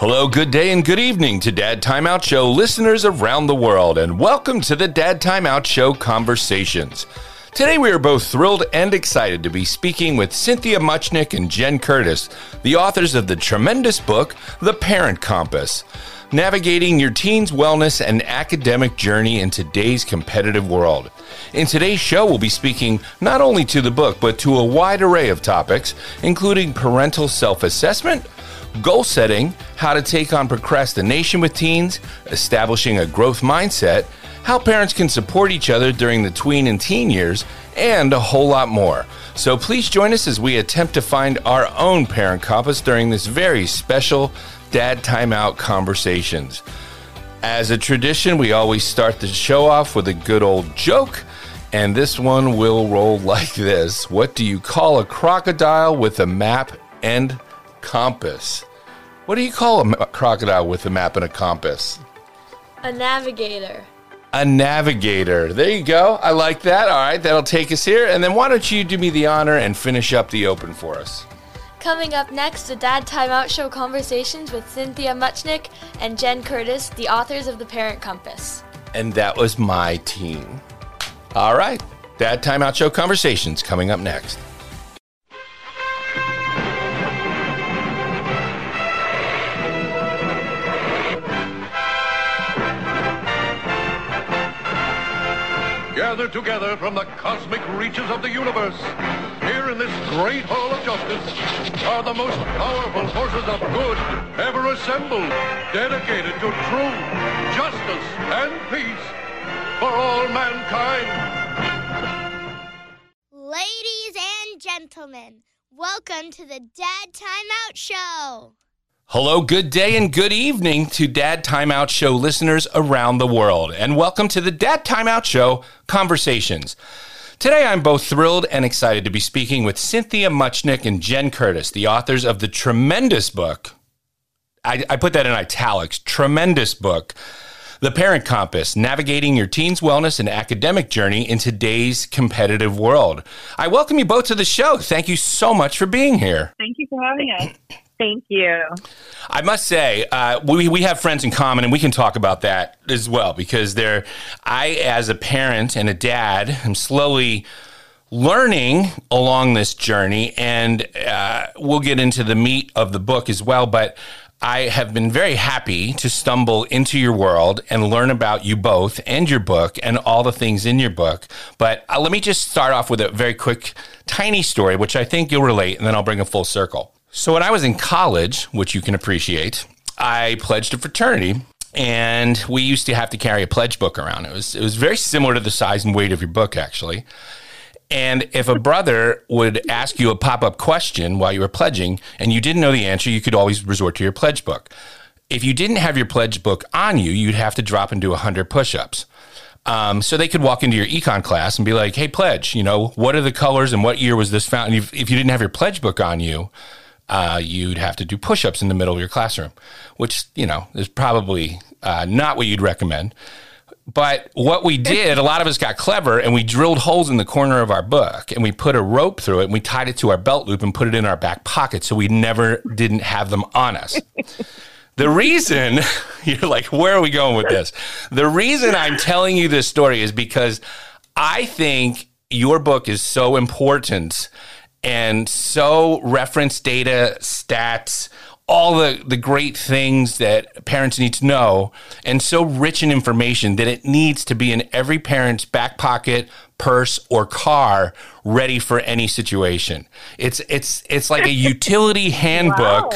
Hello, good day, and good evening to Dad Timeout Show listeners around the world, and welcome to the Dad Timeout Show Conversations. Today we are both thrilled and excited to be speaking with Cynthia Muchnick and Jen Curtis, the authors of the tremendous book, The Parent Compass, navigating your teen's wellness and academic journey in today's competitive world. In today's show, we'll be speaking not only to the book, but to a wide array of topics, including parental self-assessment, goal setting, how to take on procrastination with teens, establishing a growth mindset, how parents can support each other during the tween and teen years, and a whole lot more. So please join us as we attempt to find our own parent compass during this very special Dad Timeout Conversations. As a tradition, we always start the show off with a good old joke, and this one will roll like this. What do you call a crocodile with a map and compass? What do you call a crocodile with a map and a compass? A navigator. A navigator. There you go. I like that. All right, that'll take us here. And then why don't you do me the honor and finish up the open for us? Coming up next, the Dad Timeout Show Conversations with Cynthia Muchnick and Jen Curtis, the authors of The Parent Compass. And that was my team. All right, Dad Timeout Show Conversations coming up next. Gathered together from the cosmic reaches of the universe, here in this great hall of justice, are the most powerful forces of good ever assembled, dedicated to truth, justice, and peace for all mankind. Ladies and gentlemen, welcome to the Dad Timeout Show. Hello, good day, and good evening to Dad Timeout Show listeners around the world, and welcome to the Dad Timeout Show Conversations. Today, I'm both thrilled and excited to be speaking with Cynthia Muchnick and Jen Curtis, the authors of the tremendous book, I put that in italics, tremendous book, The Parent Compass, navigating your teen's wellness and academic journey in today's competitive world. I welcome you both to the show. Thank you so much for being here. Thank you for having us. Thank you. I must say, we have friends in common, and we can talk about that as well, because I, as a parent and a dad, am slowly learning along this journey, and we'll get into the meat of the book as well, but I have been very happy to stumble into your world and learn about you both and your book and all the things in your book. But let me just start off with a very quick, tiny story, which I think you'll relate, and then I'll bring a full circle. So when I was in college, which you can appreciate, I pledged a fraternity, and we used to have to carry a pledge book around. It was very similar to the size and weight of your book, actually. And if a brother would ask you a pop-up question while you were pledging and you didn't know the answer, you could always resort to your pledge book. If you didn't have your pledge book on you, you'd have to drop and do 100 push-ups. So they could walk into your econ class and be like, hey, pledge, what are the colors and what year was this found? And if you didn't have your pledge book on you, you'd have to do push-ups in the middle of your classroom, which, is probably not what you'd recommend. But what we did, a lot of us got clever, and we drilled holes in the corner of our book, and we put a rope through it, and we tied it to our belt loop and put it in our back pocket so we never didn't have them on us. The reason, you're like, where are we going with this? The reason I'm telling you this story is because I think your book is so important and so reference data, stats, all the great things that parents need to know, and so rich in information that it needs to be in every parent's back pocket, purse, or car, ready for any situation. It's like a utility handbook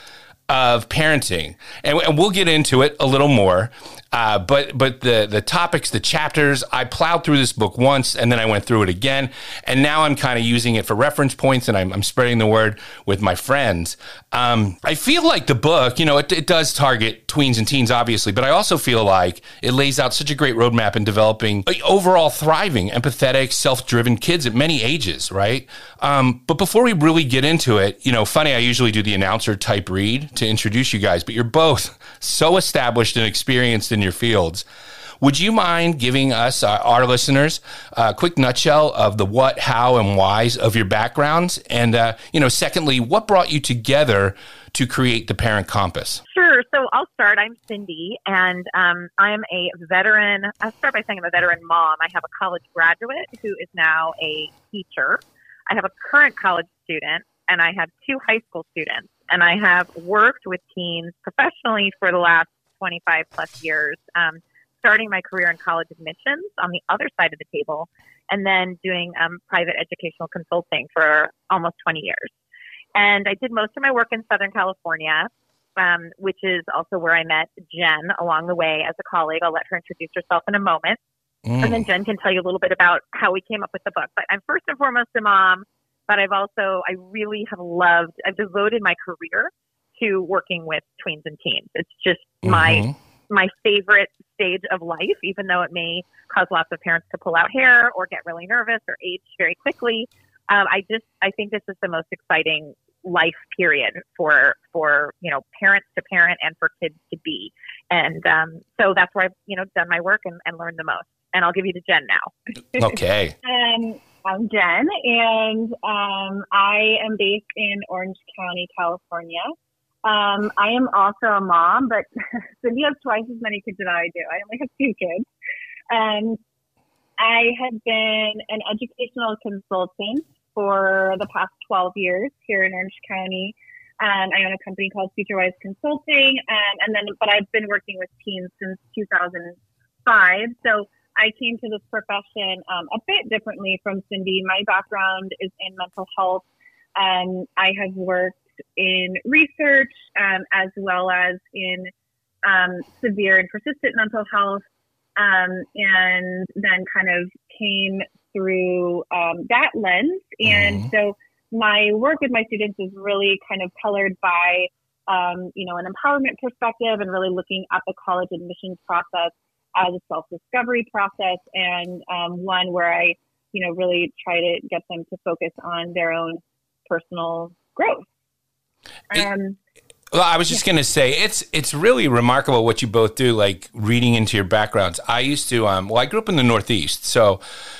of parenting, and we'll get into it a little more. But the topics, the chapters, I plowed through this book once, and then I went through it again, and now I'm kind of using it for reference points, and I'm spreading the word with my friends. I feel like the book, it does target tweens and teens, obviously, but I also feel like it lays out such a great roadmap in developing overall thriving, empathetic, self-driven kids at many ages, right? But before we really get into it, funny, I usually do the announcer type read to introduce you guys, but you're both so established and experienced in your fields. would you mind giving us, our listeners, a quick nutshell of the what, how, and whys of your backgrounds? And, secondly, what brought you together to create the Parent Compass? Sure. So I'll start. I'm Cindy, and I'm a veteran. I'll start by saying I'm a veteran mom. I have a college graduate who is now a teacher. I have a current college student, and I have 2 high school students. And I have worked with teens professionally for the last 25 plus years, starting my career in college admissions on the other side of the table, and then doing private educational consulting for almost 20 years. And I did most of my work in Southern California, which is also where I met Jen along the way as a colleague. I'll let her introduce herself in a moment. And then Jen can tell you a little bit about how we came up with the book. But I'm first and foremost a mom, but I really have I've devoted my career to working with tweens and teens. It's just my favorite stage of life, even though it may cause lots of parents to pull out hair or get really nervous or age very quickly. I think this is the most exciting life period for parents to parent and for kids to be. And so that's where I've done my work and learned the most. And I'll give you to Jen now. Okay. I'm Jen, and I am based in Orange County, California. I am also a mom, but Cindy has twice as many kids as I do. I only have 2 kids. And I have been an educational consultant for the past 12 years here in Orange County. I own a company called FutureWise Consulting, but I've been working with teens since 2005. So I came to this profession a bit differently from Cindy. My background is in mental health. I have worked in research as well as in severe and persistent mental health, and then kind of came through that lens. And so my work with my students is really kind of colored by, an empowerment perspective and really looking at the college admissions process as a self-discovery process, and one where I, really try to get them to focus on their own personal growth. Well, I was just going to say, it's really remarkable what you both do, like reading into your backgrounds. I used to, I grew up in the Northeast, so,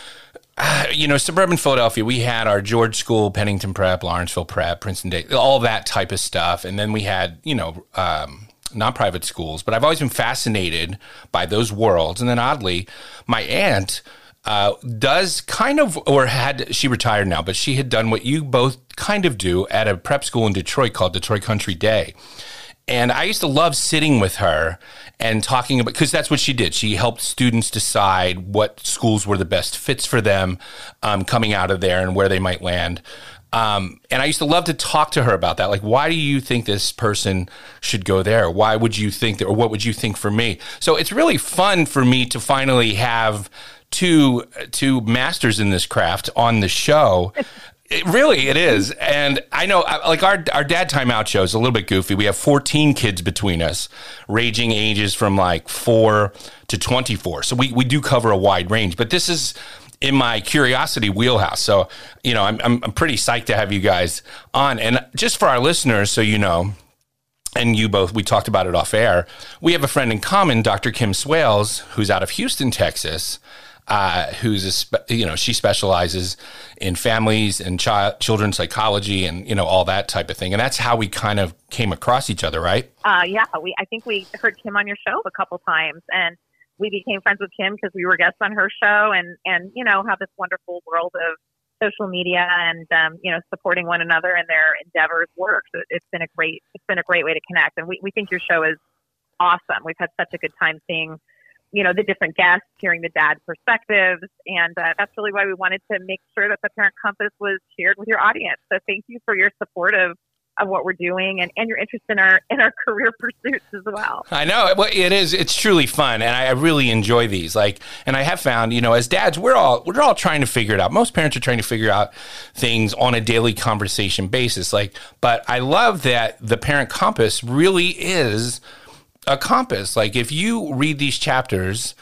suburban Philadelphia, we had our George School, Pennington Prep, Lawrenceville Prep, Princeton Day, all that type of stuff. And then we had, non-private schools, but I've always been fascinated by those worlds. And then oddly, my aunt does kind of, she retired now, but she had done what you both kind of do at a prep school in Detroit called Detroit Country Day. And I used to love sitting with her and talking about, because that's what she did. She helped students decide what schools were the best fits for them coming out of there and where they might land. And I used to love to talk to her about that. Like, why do you think this person should go there? Why would you think that, or what would you think for me? So it's really fun for me to finally have two masters in this craft on the show. It is. And I know, like, our dad timeout show is a little bit goofy. We have 14 kids between us, ranging ages from like 4 to 24. So we do cover a wide range, but this is in my curiosity wheelhouse. So, I'm pretty psyched to have you guys on. And just for our listeners, so you know, and you both, we talked about it off air, we have a friend in common, Dr. Kim Swales, who's out of Houston, Texas, she specializes in families and children's psychology and, all that type of thing. And that's how we kind of came across each other, right? Yeah, I think we heard Kim on your show a couple times, and we became friends with Kim because we were guests on her show, and have this wonderful world of social media and supporting one another in their endeavors works. It's been a great way to connect, and we think your show is awesome. We've had such a good time seeing the different guests, hearing the dad perspectives, and that's really why we wanted to make sure that the Parent Compass was shared with your audience. So thank you for your support of what we're doing and your interest in our career pursuits as well. I know. Well, it is. It's truly fun, and I really enjoy these. And I have found, as dads, we're all trying to figure it out. Most parents are trying to figure out things on a daily conversation basis. But I love that the Parent Compass really is a compass. Like, if you read these chapters,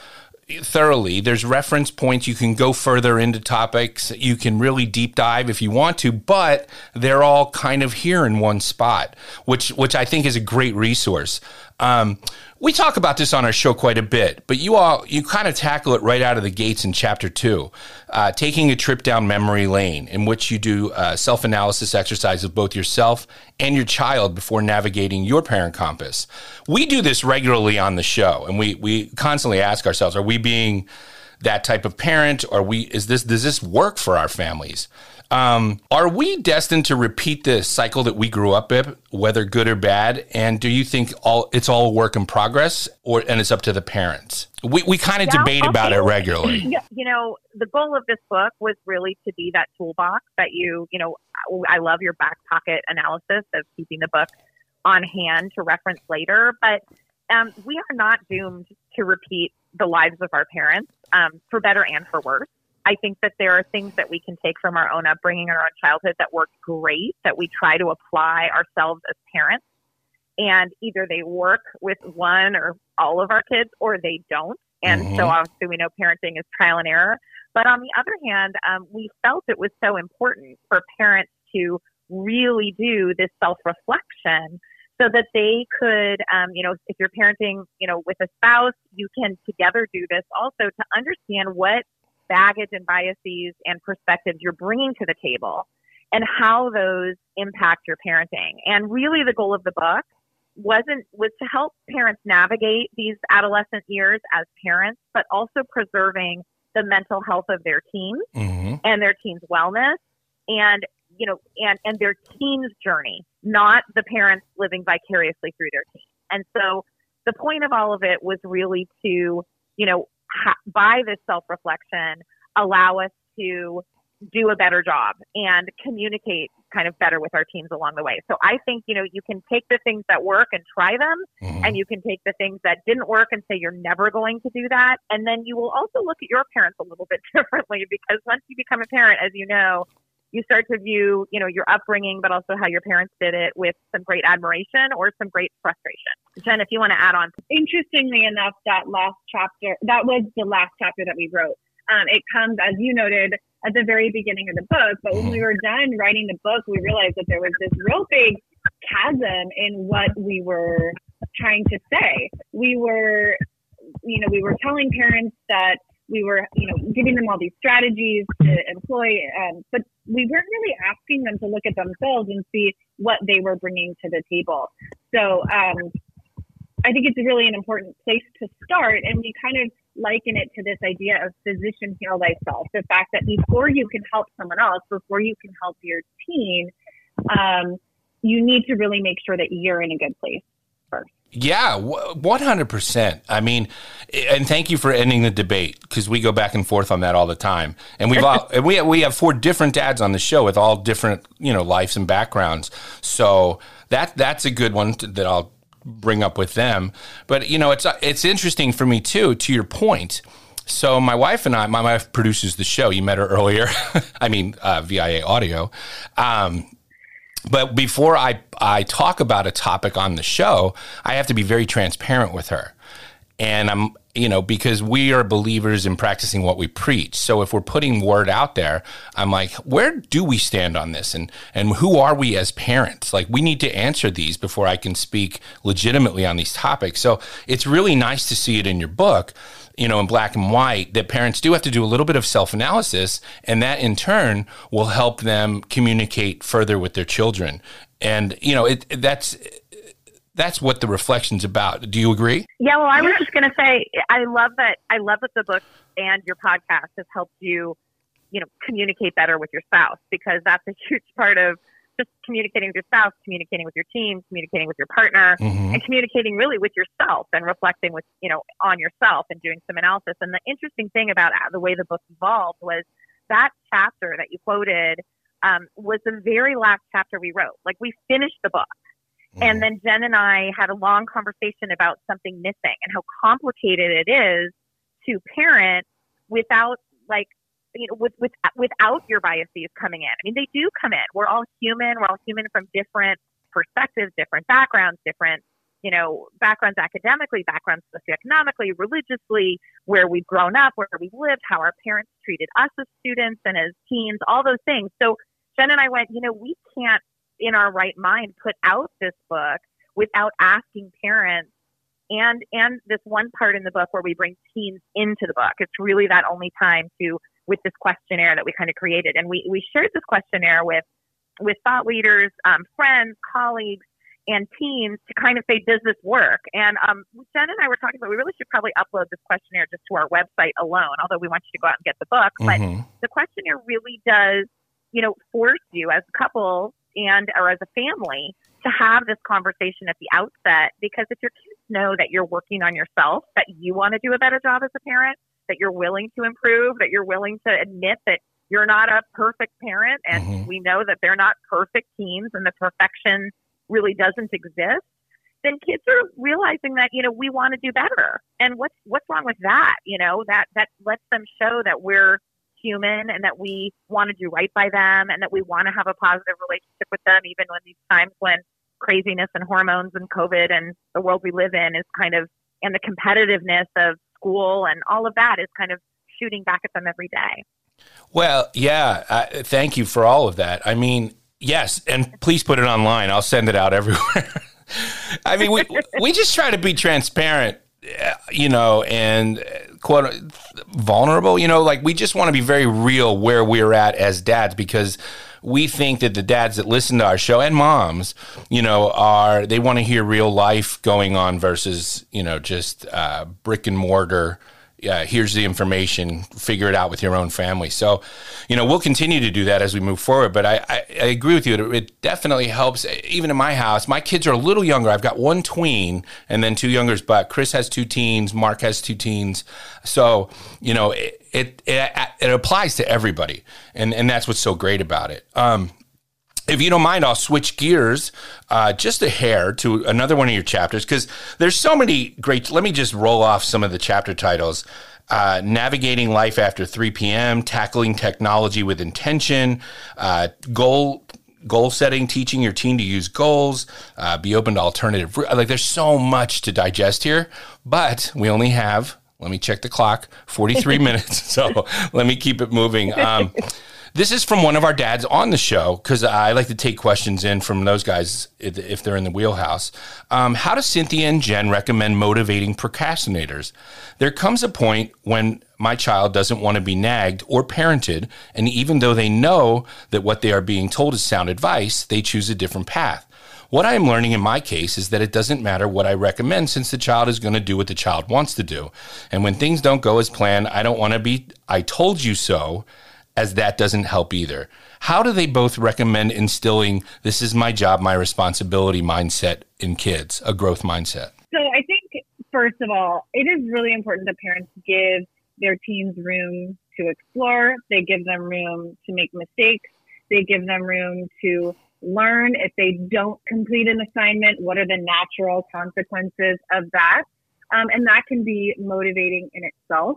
thoroughly. There's reference points. You can go further into topics. You can really deep dive if you want to, but they're all kind of here in one spot, which I think is a great resource. We talk about this on our show quite a bit, but you kind of tackle it right out of the gates in chapter 2, taking a trip down memory lane, in which you do self-analysis exercise of both yourself and your child before navigating your parent compass. We do this regularly on the show, and we constantly ask ourselves, are we being that type of parent? Does this work for our families? Are we destined to repeat the cycle that we grew up in, whether good or bad? And do you think it's all a work in progress, and it's up to the parents? We kind of debate about it regularly. You know, the goal of this book was really to be that toolbox that I love your back pocket analysis of keeping the book on hand to reference later, but we are not doomed to repeat the lives of our parents, for better and for worse. I think that there are things that we can take from our own upbringing or our own childhood that worked great, that we try to apply ourselves as parents. And either they work with one or all of our kids, or they don't. And so obviously we know parenting is trial and error. But on the other hand, we felt it was so important for parents to really do this self-reflection so that they could, if you're parenting, with a spouse, you can together do this also to understand what baggage and biases and perspectives you're bringing to the table and how those impact your parenting. And really the goal of the book was to help parents navigate these adolescent years as parents, but also preserving the mental health of their teens and their teens' wellness and their teens' journey, not the parents living vicariously through their teens. And so the point of all of it was really to, by this self-reflection, allow us to do a better job and communicate kind of better with our teams along the way. So I think, you can take the things that work and try them, and you can take the things that didn't work and say you're never going to do that. And then you will also look at your parents a little bit differently, because once you become a parent, as you know, you start to view, your upbringing, but also how your parents did it with some great admiration or some great frustration. Jen, if you want to add on. Interestingly enough, that was the last chapter that we wrote. It comes, as you noted, at the very beginning of the book. But when we were done writing the book, we realized that there was this real big chasm in what we were trying to say. We were telling parents that we were, giving them all these strategies to employ, but we weren't really asking them to look at themselves and see what they were bringing to the table. So I think it's really an important place to start, and we kind of liken it to this idea of physician heal thyself. The fact that before you can help someone else, before you can help your teen, you need to really make sure that you're in a good place first. Yeah, 100%. I mean, and thank you for ending the debate, because we go back and forth on that all the time. And we have 4 different dads on the show with all different, lives and backgrounds. So that's a good one that I'll bring up with them. But, it's interesting for me too, to your point. So my wife produces the show. You met her earlier. I mean, VIA audio. But before I talk about a topic on the show, I have to be very transparent with her. And I'm, because we are believers in practicing what we preach. So if we're putting word out there, I'm like, where do we stand on this? And who are we as parents? Like, we need to answer these before I can speak legitimately on these topics. So it's really nice to see it in your book, in black and white, that parents do have to do a little bit of self-analysis, and that in turn will help them communicate further with their children. And, that's what the reflection's about. Do you agree? Yeah, well, I was just going to say, I love that the book and your podcast has helped you, communicate better with your spouse, because that's a huge part of just communicating with your spouse, communicating with your team, communicating with your partner, and communicating really with yourself and reflecting with, on yourself and doing some analysis. And the interesting thing about the way the book evolved was that chapter that you quoted was the very last chapter we wrote. Like, we finished the book. And then Jen and I had a long conversation about something missing and how complicated it is to parent without without your biases coming in. I mean, they do come in. We're all human. We're all human from different perspectives, different backgrounds, different backgrounds academically, backgrounds socioeconomically, religiously, where we've grown up, where we lived, how our parents treated us as students and as teens, all those things. So Jen and I went, we can't in our right mind put out this book without asking parents. And this one part in the book where we bring teens into the book. It's really that only time with this questionnaire that we kind of created. And we shared this questionnaire with thought leaders, friends, colleagues, and teens to kind of say, does this work? And Jen and I were talking about, we really should probably upload this questionnaire just to our website alone, although we want you to go out and get the book. Mm-hmm. But the questionnaire really does, force you as a couple or as a family to have this conversation at the outset, because if your kids know that you're working on yourself, that you want to do a better job as a parent, that you're willing to improve, that you're willing to admit that you're not a perfect parent, and Mm-hmm. we know that they're not perfect teens and the perfection really doesn't exist, then kids are realizing that, we want to do better. And what's wrong with that? That lets them show that we're human and that we want to do right by them and that we want to have a positive relationship with them, even when these times when craziness and hormones and COVID and the world we live in is kind of, and the competitiveness of school and all of that is kind of shooting back at them every day. Well, yeah. Thank you for all of that. I mean, yes. And please put it online. I'll send it out everywhere. I mean, we just try to be transparent, and quote vulnerable, like we just want to be very real where we're at as dads, because we think that the dads that listen to our show and moms, they want to hear real life going on versus, just brick and mortar. Here's the information, figure it out with your own family. So, we'll continue to do that as we move forward. But I agree with you. It definitely helps. Even in my house, my kids are a little younger. I've got one tween and then two youngers, but Chris has two teens. Mark has two teens. So, it applies to everybody. And that's what's so great about it. If you don't mind, I'll switch gears just a hair to another one of your chapters, because there's so many great. Let me just roll off some of the chapter titles. Navigating Life After 3 p.m., Tackling Technology with Intention, Goal Setting, Teaching Your Teen to Use Goals, Be Open to Alternative. There's so much to digest here, but we only have, let me check the clock, 43 minutes. So let me keep it moving. This is from one of our dads on the show, because I like to take questions in from those guys if they're in the wheelhouse. How does Cynthia and Jen recommend motivating procrastinators? There comes a point when my child doesn't want to be nagged or parented, and even though they know that what they are being told is sound advice, they choose a different path. What I am learning in my case is that it doesn't matter what I recommend, since the child is going to do what the child wants to do. And when things don't go as planned, I don't want to be, I told you so, as that doesn't help either. How do they both recommend instilling this is my job, my responsibility mindset in kids, a growth mindset? So I think, first of all, it is really important that parents give their teens room to explore. They give them room to make mistakes. They give them room to learn. If they don't complete an assignment, what are the natural consequences of that? And that can be motivating in itself.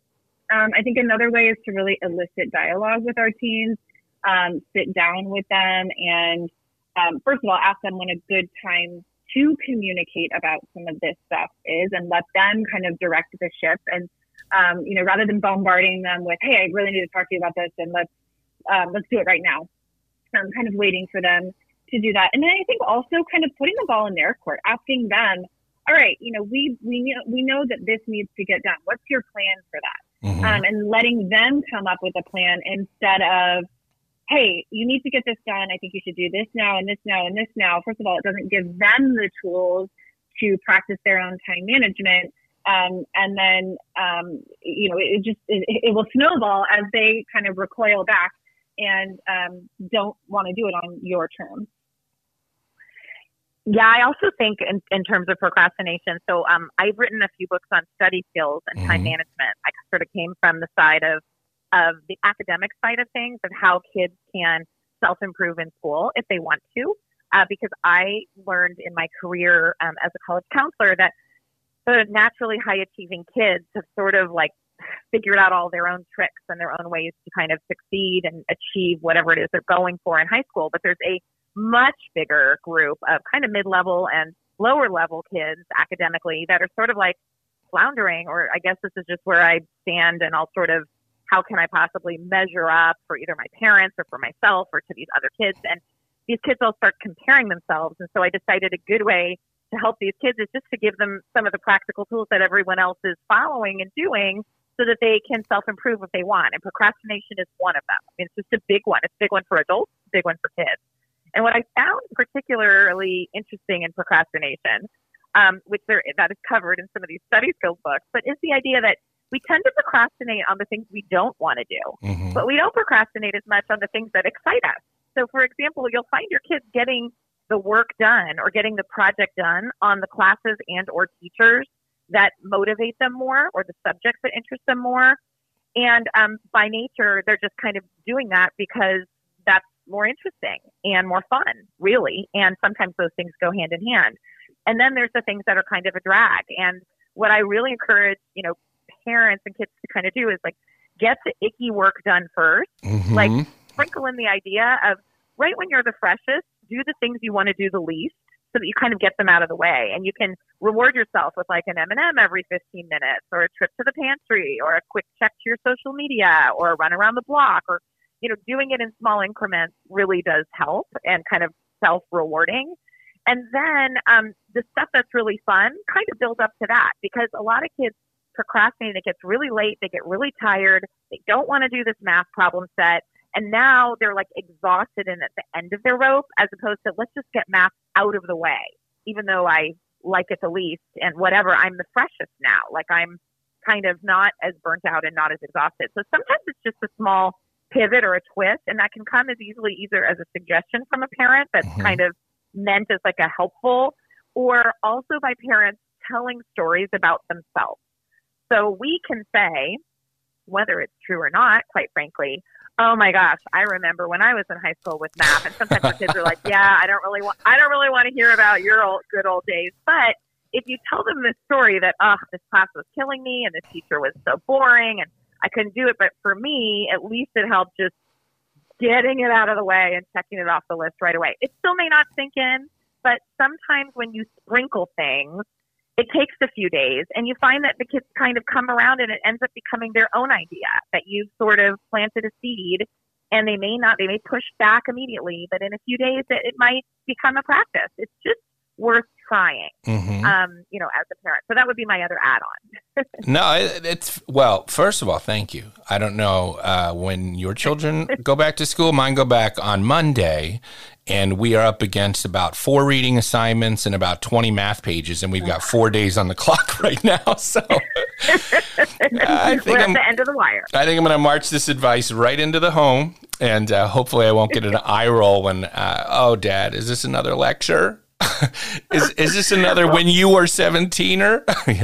I think another way is to really elicit dialogue with our teens, sit down with them, and first of all, ask them when a good time to communicate about some of this stuff is, and let them kind of direct the ship. And rather than bombarding them with, "Hey, I really need to talk to you about this, and let's do it right now," kind of waiting for them to do that. And then I think also kind of putting the ball in their court, asking them, "All right, we know that this needs to get done. What's your plan for that?" Mm-hmm. And letting them come up with a plan instead of, "Hey, you need to get this done. I think you should do this now and this now and this now." First of all, it doesn't give them the tools to practice their own time management. And then, it will snowball as they kind of recoil back and don't want to do it on your terms. Yeah, I also think in terms of procrastination, so I've written a few books on study skills and time management. I sort of came from the side of the academic side of things, of how kids can self-improve in school if they want to, because I learned in my career as a college counselor that the naturally high-achieving kids have sort of figured out all their own tricks and their own ways to kind of succeed and achieve whatever it is they're going for in high school. But there's a much bigger group of kind of mid-level and lower level kids academically that are sort of like floundering, or I guess this is just where I stand and I'll sort of, how can I possibly measure up for either my parents or for myself or to these other kids? And these kids all start comparing themselves. And so I decided a good way to help these kids is just to give them some of the practical tools that everyone else is following and doing so that they can self-improve if they want. And procrastination is one of them. I mean, it's just a big one. It's a big one for adults, a big one for kids. And what I found particularly interesting in procrastination, that is covered in some of these study skills books, but is the idea that we tend to procrastinate on the things we don't want to do, but we don't procrastinate as much on the things that excite us. So, for example, you'll find your kids getting the work done or getting the project done on the classes and or teachers that motivate them more or the subjects that interest them more. And by nature, they're just kind of doing that because that's more interesting and more fun, really. And sometimes those things go hand in hand. And then there's the things that are kind of a drag. And what I really encourage, parents and kids to kind of do is like get the icky work done first. Like sprinkle in the idea of right when you're the freshest, do the things you want to do the least so that you kind of get them out of the way. And you can reward yourself with like an M&M every 15 minutes or a trip to the pantry or a quick check to your social media or a run around the block or, doing it in small increments really does help and kind of self-rewarding. And then the stuff that's really fun kind of builds up to that because a lot of kids procrastinate. It gets really late. They get really tired. They don't want to do this math problem set. And now they're like exhausted and at the end of their rope as opposed to let's just get math out of the way, even though I like it the least and whatever, I'm the freshest now. Like I'm kind of not as burnt out and not as exhausted. So sometimes it's just a small pivot or a twist, and that can come as easily either as a suggestion from a parent that's kind of meant as like a helpful, or also by parents telling stories about themselves. So we can say, whether it's true or not, quite frankly, oh my gosh, I remember when I was in high school with math, and sometimes the kids are like, yeah, I don't really want to hear about your good old days. But if you tell them this story that, this class was killing me and this teacher was so boring and I couldn't do it, but for me, at least it helped just getting it out of the way and checking it off the list right away. It still may not sink in, but sometimes when you sprinkle things, it takes a few days and you find that the kids kind of come around and it ends up becoming their own idea that you've sort of planted a seed, and they may push back immediately, but in a few days it might become a practice. It's just worth trying, as a parent. So that would be my other add-on. No, first of all, thank you. I don't know when your children go back to school. Mine go back on Monday, and we are up against about 4 reading assignments and about 20 math pages, and we've got 4 days on the clock right now. So I think we're at the end of the wire. I think I'm going to march this advice right into the home, and hopefully I won't get an eye roll when, Dad, is this another lecture? is this another when you were 17er?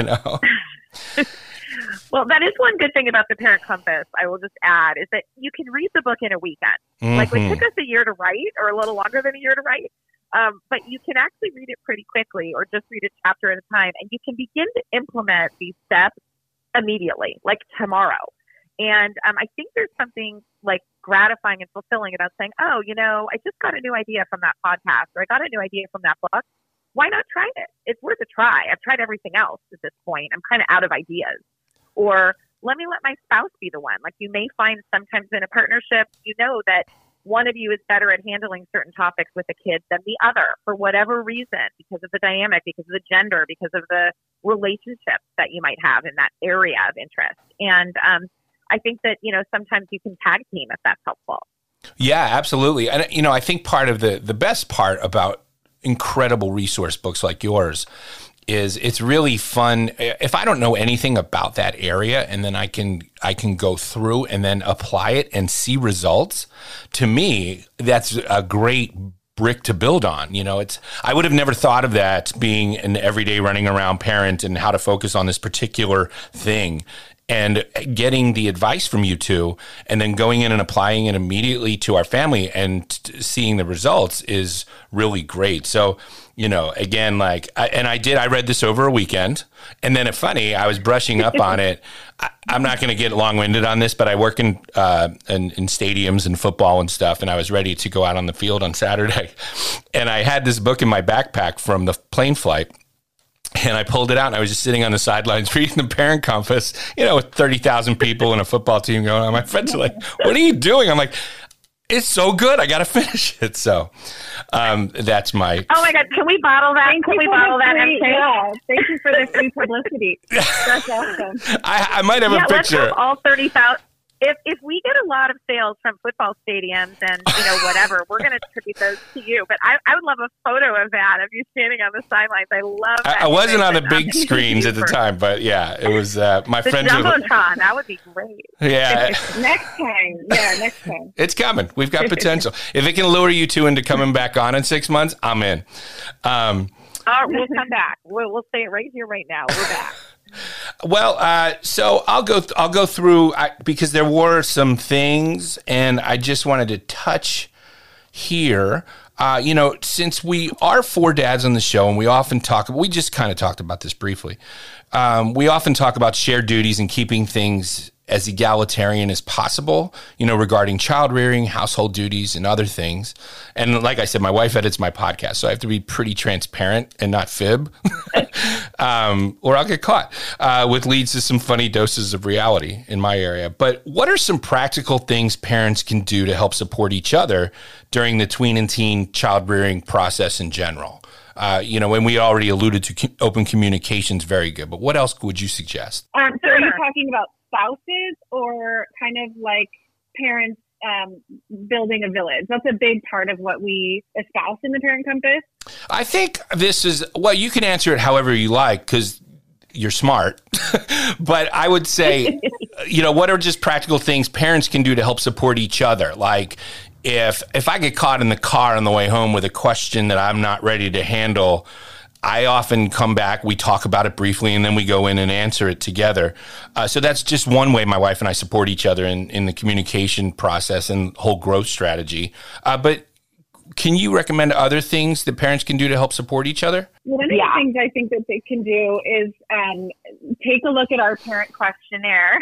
Well, that is one good thing about the Parent Compass, I will just add, is that you can read the book in a weekend. Like it took us a year to write, or a little longer than a year to write, but you can actually read it pretty quickly or just read a chapter at a time, and you can begin to implement these steps immediately, like tomorrow. And I think there's something like gratifying and fulfilling about saying, I just got a new idea from that podcast, or I got a new idea from that book. Why not try it? It's worth a try. I've tried everything else at this point. I'm kind of out of ideas. Or let me let my spouse be the one. Like you may find sometimes in a partnership, that one of you is better at handling certain topics with a kid than the other for whatever reason, because of the dynamic, because of the gender, because of the relationships that you might have in that area of interest. And I think that, sometimes you can tag team if that's helpful. Yeah, absolutely. And, I think part of the best part about incredible resource books like yours is it's really fun. If I don't know anything about that area and then I can go through and then apply it and see results, to me, that's a great brick to build on. I would have never thought of that being an everyday running around parent and how to focus on this particular thing. and getting the advice from you two and then going in and applying it immediately to our family and seeing the results is really great. So, you know, again, like, I read this over a weekend, and then it's funny, I was brushing up on it. I'm not going to get long-winded on this, but I work in stadiums and football and stuff, and I was ready to go out on the field on Saturday, and I had this book in my backpack from the plane flight. And I pulled it out, and I was just sitting on the sidelines reading the Parent Compass, you know, with 30,000 people and a football team going on. My friends are like, "What are you doing?" I'm like, "It's so good. I got to finish it." So that's my... Oh, my God. Can we bottle that? Can we bottle that? Yeah. Thank you for the free publicity. That's awesome. I might have a picture. Let's have all 30,000. If we get a lot of sales from football stadiums and, you know, whatever, we're going to attribute those to you. But I would love a photo of that, of you standing on the sidelines. I love that. I wasn't on the big screens at the time, but yeah, it was my friends. The Jumbotron, that would be great. Yeah. Next time. Yeah, next time. It's coming. We've got potential. If it can lure you two into coming back on in 6 months, I'm in. We'll come back. We'll say it right here, right now. We're back. Well, so I'll go through because there were some things, and I just wanted to touch here. You know, since we are four dads on the show, and we just kind of talked about this briefly. We often talk about shared duties and keeping things as egalitarian as possible, you know, regarding child rearing, household duties, and other things. And like I said, my wife edits my podcast, so I have to be pretty transparent and not fib, or I'll get caught, which leads to some funny doses of reality in my area. But what are some practical things parents can do to help support each other during the tween and teen child rearing process in general? You know, when we already alluded to open communications, very good. But what else would you suggest? So are you talking about spouses or kind of like parents building a village? That's a big part of what we espouse in the Parent Compass. I think this is, well, you can answer it however you like because you're smart. But I would say, you know, what are just practical things parents can do to help support each other? Like if I get caught in the car on the way home with a question that I'm not ready to handle, I often come back, we talk about it briefly, and then we go in and answer it together. So that's just one way my wife and I support each other in the communication process and whole growth strategy. But can you recommend other things that parents can do to help support each other? One of the things I think that they can do is take a look at our parent questionnaire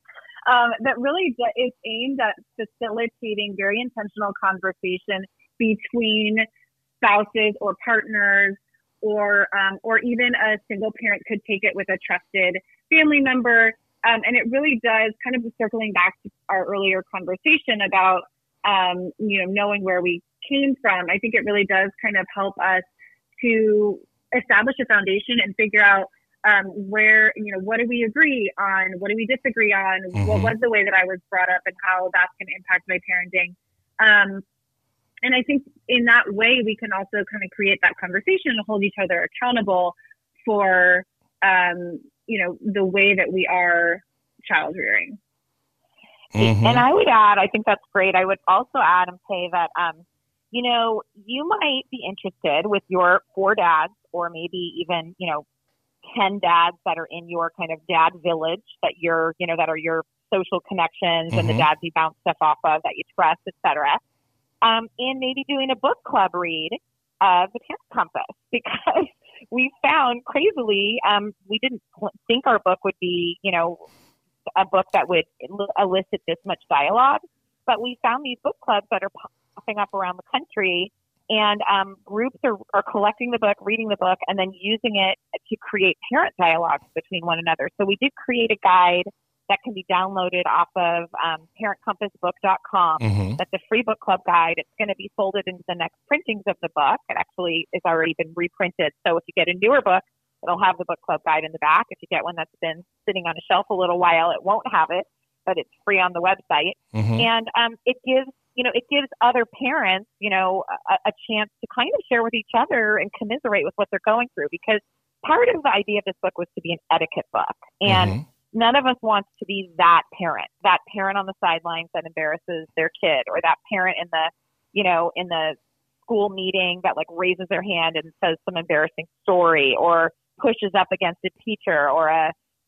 that really is aimed at facilitating very intentional conversation between spouses or partners, or even a single parent could take it with a trusted family member. And it really does, kind of circling back to our earlier conversation about, you know, knowing where we came from. I think it really does kind of help us to establish a foundation and figure out where, you know, what do we agree on? What do we disagree on? Mm-hmm. What was the way that I was brought up and how that's going to impact my parenting? And I think in that way, we can also kind of create that conversation and hold each other accountable for, you know, the way that we are child rearing. Mm-hmm. And I would add, I think that's great. I would also add and say that, you know, you might be interested with your 4 dads or maybe even, you know, 10 dads that are in your kind of dad village that you're, you know, that are your social connections mm-hmm. and the dads you bounce stuff off of that you trust, et cetera. And maybe doing a book club read of the Parent Compass, because we found crazily, we didn't think our book would be, you know, a book that would elicit this much dialogue, but we found these book clubs that are popping up around the country, and groups are collecting the book, reading the book, and then using it to create parent dialogues between one another. So we did create a guide that can be downloaded off of parentcompassbook.com. Mm-hmm. That's a free book club guide. It's going to be folded into the next printings of the book. It actually has already been reprinted. So if you get a newer book, it'll have the book club guide in the back. If you get one that's been sitting on a shelf a little while, it won't have it, but it's free on the website. Mm-hmm. And it gives other parents, you know, a chance to kind of share with each other and commiserate with what they're going through, because part of the idea of this book was to be an etiquette book. And mm-hmm. none of us wants to be that parent on the sidelines that embarrasses their kid, or that parent in the, you know, in the school meeting that like raises their hand and says some embarrassing story, or pushes up against a teacher, or a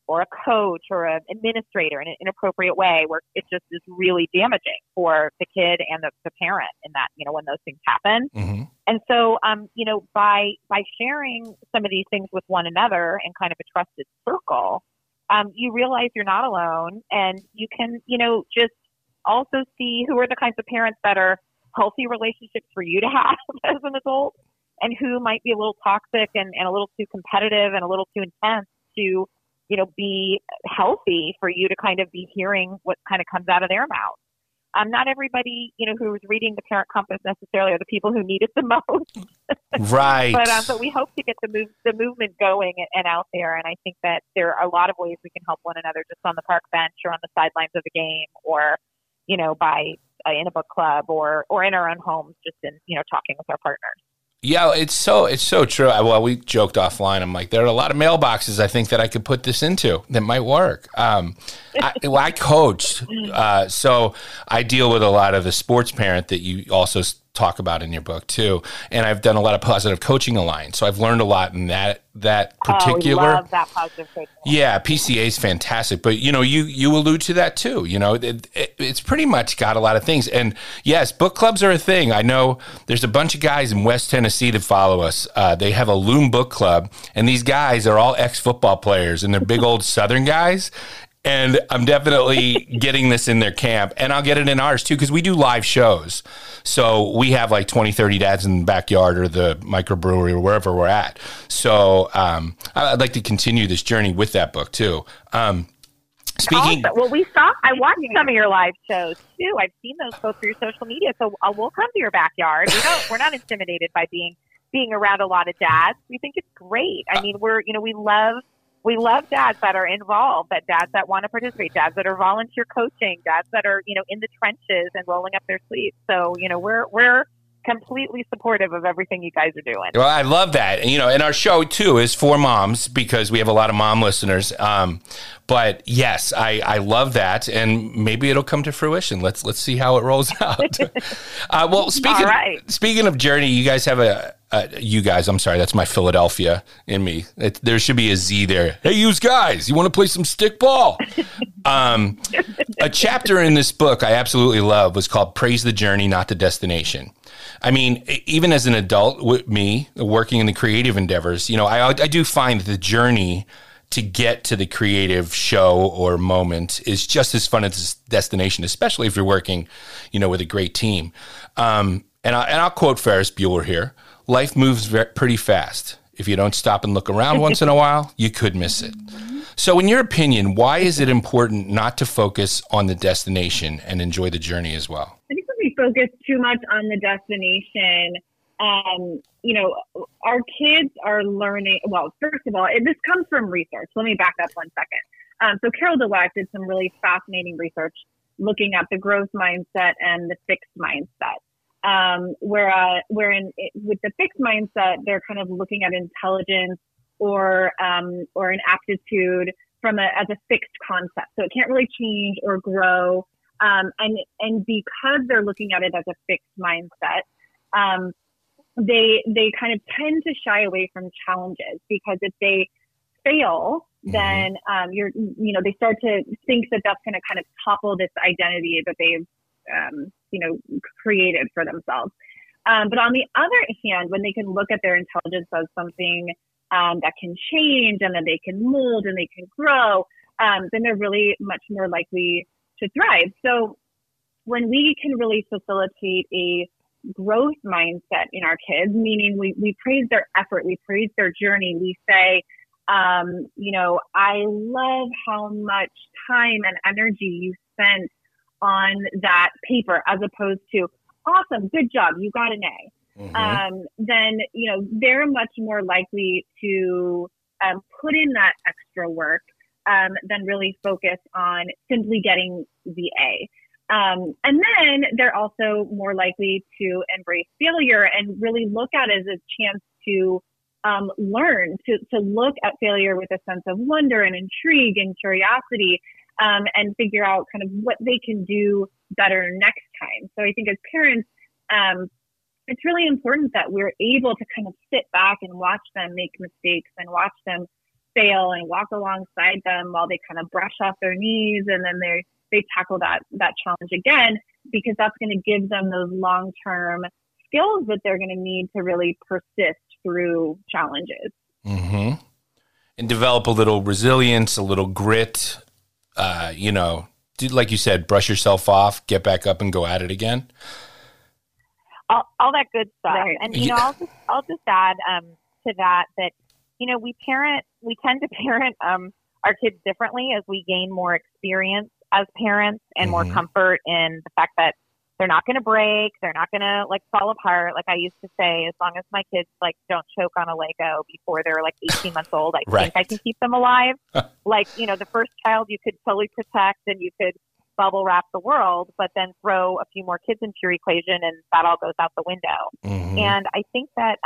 or a coach or an administrator in an inappropriate way, where it just is really damaging for the kid and the parent in that, when those things happen. Mm-hmm. And so, by sharing some of these things with one another in kind of a trusted circle, you realize you're not alone, and you can, just also see who are the kinds of parents that are healthy relationships for you to have as an adult, and who might be a little toxic and a little too competitive and a little too intense to, be healthy for you to kind of be hearing what kind of comes out of their mouth. Not everybody, who's reading the Parent Compass necessarily are the people who need it the most. Right. But we hope to get the movement going and out there. And I think that there are a lot of ways we can help one another, just on the park bench or on the sidelines of a game, or, in a book club or in our own homes, just in, talking with our partners. Yeah, it's so true. Well, we joked offline. I'm like, there are a lot of mailboxes I think that I could put this into that might work. I coached, so I deal with a lot of the sports parent that you also talk about in your book too. And I've done a lot of Positive Coaching Alliance, so I've learned a lot in that particular. Oh, love that Positive Coaching. Yeah, PCA is fantastic, but you allude to that too. It's pretty much got a lot of things. And yes, book clubs are a thing. I know there's a bunch of guys in West Tennessee that follow us. They have a Loom book club, and these guys are all ex-football players, and they're big old Southern guys. And I'm definitely getting this in their camp, and I'll get it in ours too, because we do live shows. So we have like 20, 30 dads in the backyard or the microbrewery or wherever we're at. So I'd like to continue this journey with that book too. Speaking. Also, well, I watched some of your live shows too. I've seen those go through your social media. So we'll come to your backyard. We're not intimidated by being around a lot of dads. We think it's great. I mean, we love dads that are involved, dads that want to participate, dads that are volunteer coaching, dads that are, in the trenches and rolling up their sleeves. So, we're completely supportive of everything you guys are doing. Well, I love that. And our show too is for moms, because we have a lot of mom listeners. But yes, I love that, and maybe it'll come to fruition. Let's see how it rolls out. Well, speaking of journey, you guys have I'm sorry, that's my Philadelphia in me. There should be a Z there. Hey, you guys, you want to play some stickball? A chapter in this book I absolutely love was called Praise the Journey, Not the Destination. I mean, even as an adult, with me working in the creative endeavors, I do find that the journey to get to the creative show or moment is just as fun as the destination, especially if you're working, with a great team. And I'll quote Ferris Bueller here. Life moves pretty fast. If you don't stop and look around once in a while, you could miss it. So in your opinion, why is it important not to focus on the destination and enjoy the journey as well? I think when we focus too much on the destination, our kids are learning. Well, first of all, this comes from research. Let me back up 1 second. So Carol Dweck did some really fascinating research looking at the growth mindset and the fixed mindset. With the fixed mindset, they're kind of looking at intelligence or an aptitude as a fixed concept. So it can't really change or grow. And because they're looking at it as a fixed mindset, they kind of tend to shy away from challenges, because if they fail, then they start to think that that's going to kind of topple this identity that they've created for themselves. But on the other hand, when they can look at their intelligence as something that can change and that they can mold and they can grow, then they're really much more likely to thrive. So when we can really facilitate a growth mindset in our kids, meaning we praise their effort, we praise their journey, we say, I love how much time and energy you spent on that paper, as opposed to, awesome, good job, you got an A. Then, they're much more likely to put in that extra work than really focus on simply getting the A. And then they're also more likely to embrace failure and really look at it as a chance to learn, to look at failure with a sense of wonder and intrigue and curiosity, and figure out kind of what they can do better next time. So I think as parents, it's really important that we're able to kind of sit back and watch them make mistakes and watch them fail and walk alongside them while they kind of brush off their knees, and then they tackle that challenge again, because that's going to give them those long-term skills that they're going to need to really persist through challenges. Mm-hmm. And develop a little resilience, a little grit, like you said, brush yourself off, get back up and go at it again. All that good stuff. Right. And, I'll just add to that, we tend to parent our kids differently as we gain more experience as parents and more comfort in the fact that they're not going to break, they're not going to fall apart. Like I used to say, as long as my kids don't choke on a Lego before they're 18 months old, I think I can keep them alive. The first child you could totally protect and you could bubble wrap the world, but then throw a few more kids into your equation and that all goes out the window. Mm-hmm. And I think that,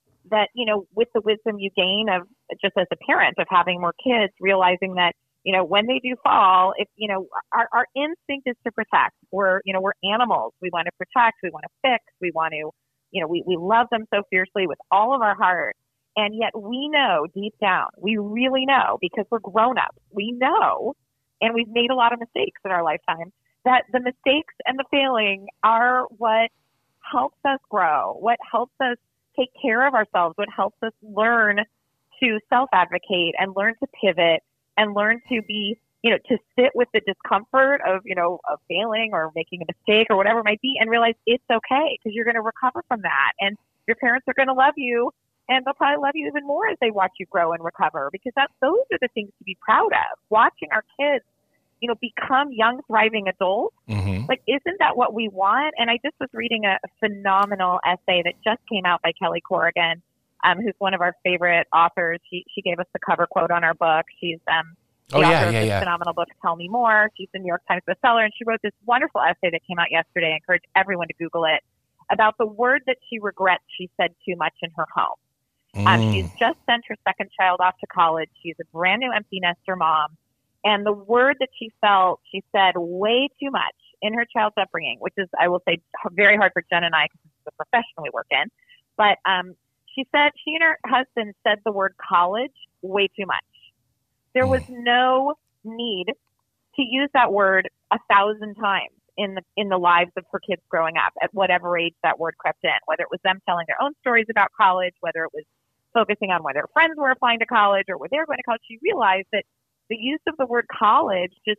with the wisdom you gain of just as a parent of having more kids, realizing that, when they do fall, if, our instinct is to protect. We're animals. We want to protect, we want to fix, we want to, we love them so fiercely with all of our heart. And yet we know deep down, we really know, because we're grown-ups, we know, and we've made a lot of mistakes in our lifetime, that the mistakes and the failing are what helps us grow, what helps us take care of ourselves, what helps us learn to self-advocate and learn to pivot and learn to be, to sit with the discomfort of failing or making a mistake or whatever it might be, and realize it's okay, because you're going to recover from that. And your parents are going to love you, and they'll probably love you even more as they watch you grow and recover, because those are the things to be proud of. Watching our kids, become young, thriving adults. Mm-hmm. Isn't that what we want? And I just was reading a phenomenal essay that just came out by Kelly Corrigan, who's one of our favorite authors. She gave us the cover quote on our book. She's the author of this phenomenal book, Tell Me More. She's a New York Times bestseller, and she wrote this wonderful essay that came out yesterday. I encourage everyone to Google it, about the word that she regrets she said too much in her home. She's just sent her second child off to college. She's a brand new empty nester mom. And the word that she felt, she said way too much in her child's upbringing, which is, I will say, very hard for Jen and I, because this is the profession we work in. But she said she and her husband said the word college way too much. There was no need to use that word 1,000 times in the lives of her kids growing up, at whatever age that word crept in, whether it was them telling their own stories about college, whether it was focusing on whether friends were applying to college or where they were going to college. She realized that the use of the word college just,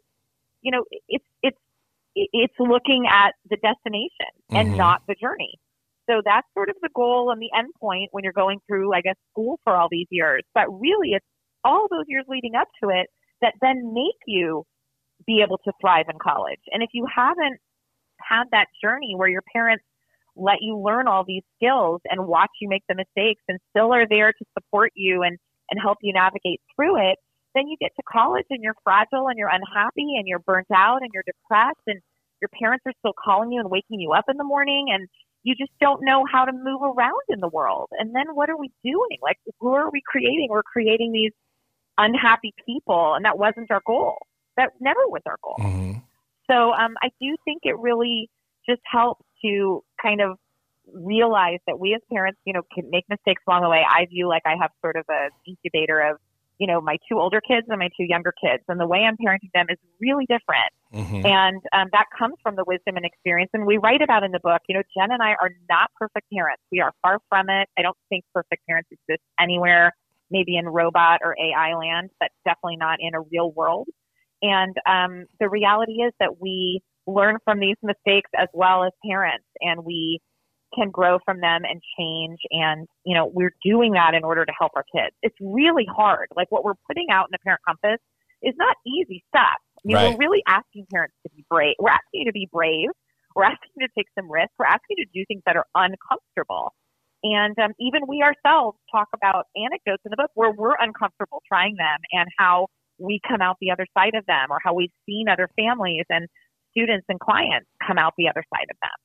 it's looking at the destination and not the journey. So that's sort of the goal and the end point when you're going through, I guess, school for all these years. But really, it's all those years leading up to it that then make you be able to thrive in college. And if you haven't had that journey where your parents let you learn all these skills and watch you make the mistakes and still are there to support you and help you navigate through it, then you get to college and you're fragile and you're unhappy and you're burnt out and you're depressed and your parents are still calling you and waking you up in the morning and you just don't know how to move around in the world. And then what are we doing? Who are we creating? We're creating these unhappy people, and that wasn't our goal. That never was our goal. Mm-hmm. So I do think it really just helps to kind of realize that we as parents, can make mistakes along the way. I view I have sort of an incubator of, my 2 older kids and my 2 younger kids. And the way I'm parenting them is really different. Mm-hmm. And that comes from the wisdom and experience. And we write about in the book, Jen and I are not perfect parents. We are far from it. I don't think perfect parents exist anywhere, maybe in robot or AI land, but definitely not in a real world. And the reality is that we learn from these mistakes as well as parents, and we can grow from them and change. And, we're doing that in order to help our kids. It's really hard. What we're putting out in the Parent Compass is not easy stuff. We're really asking parents to be brave. We're asking you to be brave. We're asking you to take some risks. We're asking you to do things that are uncomfortable. And even we ourselves talk about anecdotes in the book where we're uncomfortable trying them and how we come out the other side of them, or how we've seen other families and students and clients come out the other side of them.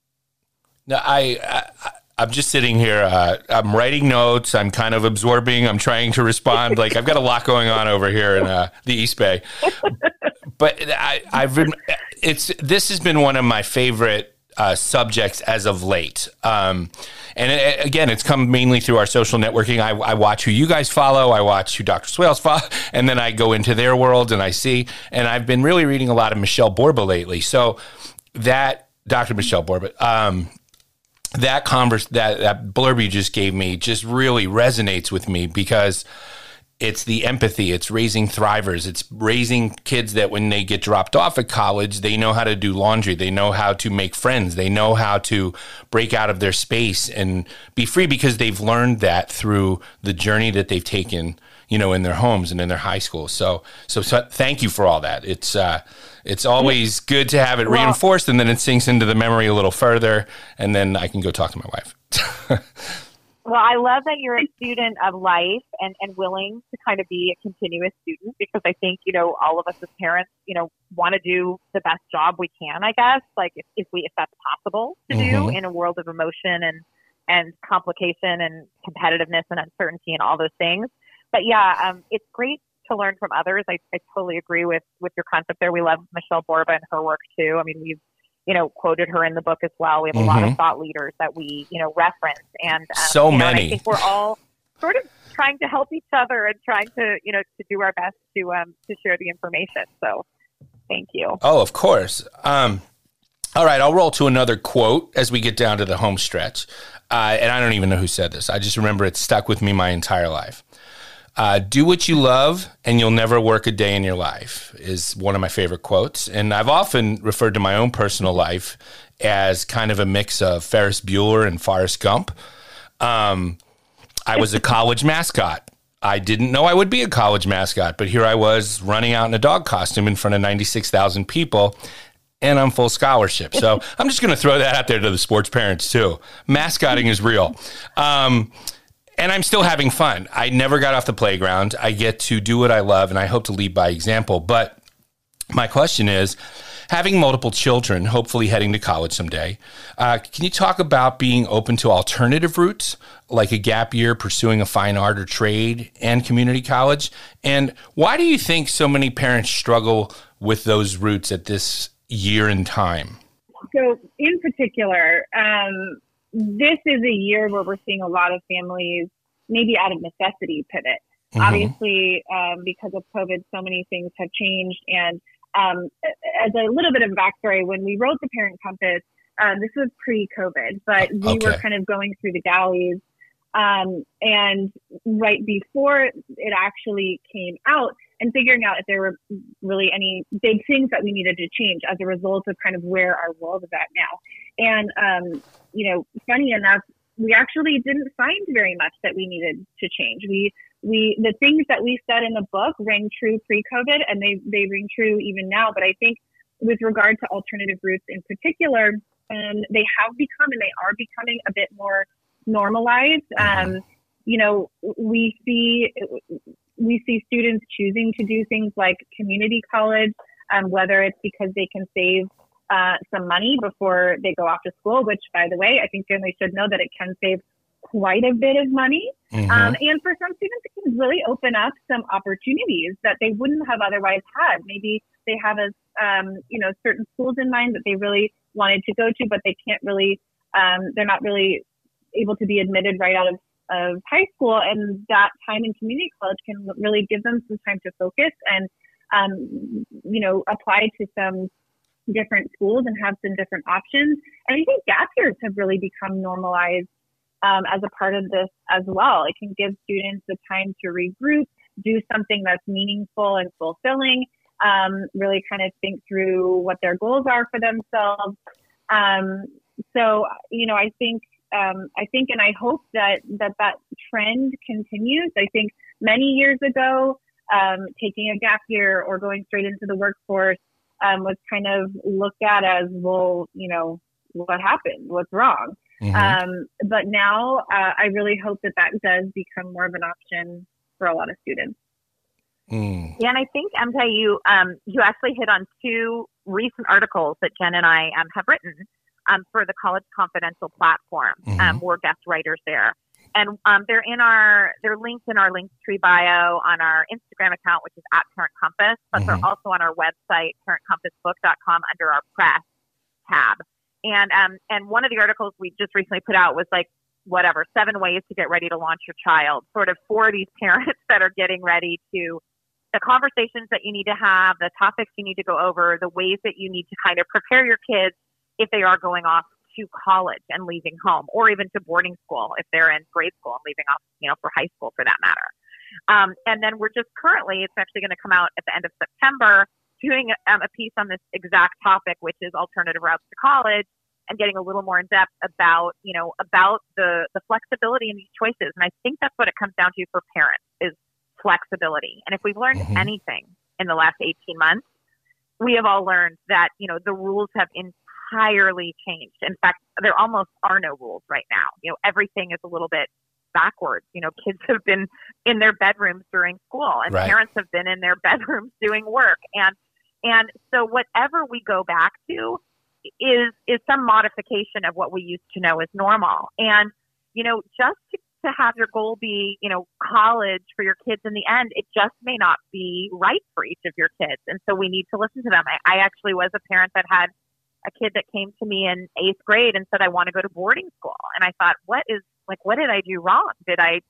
Now, I'm just sitting here. I'm writing notes. I'm kind of absorbing. I'm trying to respond. I've got a lot going on over here in the East Bay. But this has been one of my favorite subjects as of late. Again, it's come mainly through our social networking. I watch who you guys follow. I watch who Dr. Swales follow. And then I go into their world and I see. And I've been really reading a lot of Michelle Borba lately. So that Dr. Michelle Borba, that blurb you just gave me just really resonates with me because it's the empathy. It's raising thrivers. It's raising kids that when they get dropped off at college, they know how to do laundry. They know how to make friends. They know how to break out of their space and be free because they've learned that through the journey that they've taken, in their homes and in their high school. So thank you for all that. It's always good to have it reinforced, and then it sinks into the memory a little further, and then I can go talk to my wife. Well, I love that you're a student of life and willing to kind of be a continuous student, because I think, all of us as parents, want to do the best job we can, I guess, like if that's possible to do in a world of emotion and complication and competitiveness and uncertainty and all those things. But yeah, it's great to learn from others. I totally agree with your concept there. We love Michelle Borba and her work too. I mean, we've quoted her in the book as well. We have a lot of thought leaders that we, reference. And so many. And I think we're all sort of trying to help each other and trying to, to do our best to share the information. So thank you. Oh, of course. All right, I'll roll to another quote as we get down to the home stretch. And I don't even know who said this. I just remember it stuck with me my entire life. Do what you love and you'll never work a day in your life is one of my favorite quotes. And I've often referred to my own personal life as kind of a mix of Ferris Bueller and Forrest Gump. I was a college mascot. I didn't know I would be a college mascot, but here I was running out in a dog costume in front of 96,000 people, and I'm full scholarship. So I'm just going to throw that out there to the sports parents too. Mascotting is real. And I'm still having fun. I never got off the playground. I get to do what I love, and I hope to lead by example. But my question is, having multiple children, hopefully heading to college someday, can you talk about being open to alternative routes, like a gap year, pursuing a fine art or trade, and community college? And why do you think so many parents struggle with those routes at this year in time? So in particular, this is a year where we're seeing a lot of families, maybe out of necessity, pivot. Obviously, because of COVID, so many things have changed. And as a little bit of backstory, when we wrote the Parent Compass, this was pre-COVID, but we were kind of going through the galleys. And right before it actually came out, and figuring out if there were really any big things that we needed to change as a result of kind of where our world is at now. And, funny enough, we actually didn't find very much that we needed to change. The things that we said in the book rang true pre-COVID, and they ring true even now. But I think with regard to alternative routes in particular, they have become, and they are becoming, a bit more normalized. We see students choosing to do things like community college, whether it's because they can save some money before they go off to school, which, by the way, I think they should know that it can save quite a bit of money. And for some students, it can really open up some opportunities that they wouldn't have otherwise had. Maybe they have certain schools in mind that they really wanted to go to, but they can't really, they're not really able to be admitted right out of high school, and that time in community college can really give them some time to focus and, apply to some different schools and have some different options. And I think gap years have really become normalized as a part of this as well. It can give students the time to regroup, do something that's meaningful and fulfilling, really kind of think through what their goals are for themselves. I think and I hope that trend continues. I think many years ago, taking a gap year or going straight into the workforce was kind of looked at as, well, what happened? What's wrong? But now I really hope that does become more of an option for a lot of students. Yeah, and I think, Emta, you actually hit on two recent articles that Jen and I have written for the College Confidential platform. We're guest writers there. And they're linked in our Linktree bio on our Instagram account, which is @Parent Compass, but they're also on our website, parentcompassbook.com, under our press tab. And one of the articles we just recently put out was like, 7 ways to get ready to launch your child, sort of for these parents that are getting ready to, the conversations that you need to have, the topics you need to go over, the ways that you need to kind of prepare your kids if they are going off to college and leaving home, or even to boarding school if they're in grade school and leaving off, for high school for that matter. And then we're just currently, it's actually going to come out at the end of September, doing a piece on this exact topic, which is alternative routes to college, and getting a little more in depth about, about the flexibility in these choices. And I think that's what it comes down to for parents is flexibility. And if we've learned anything in the last 18 months, we have all learned that, the rules have entirely changed. In fact, there almost are no rules right now. Everything is a little bit backwards. Kids have been in their bedrooms during school, and parents have been in their bedrooms doing work. And so whatever we go back to is some modification of what we used to know as normal. And, just to have your goal be, college for your kids in the end, it just may not be right for each of your kids. And so we need to listen to them. I actually was a parent that had a kid that came to me in 8th grade and said, I want to go to boarding school. And I thought, what did I do wrong? Did I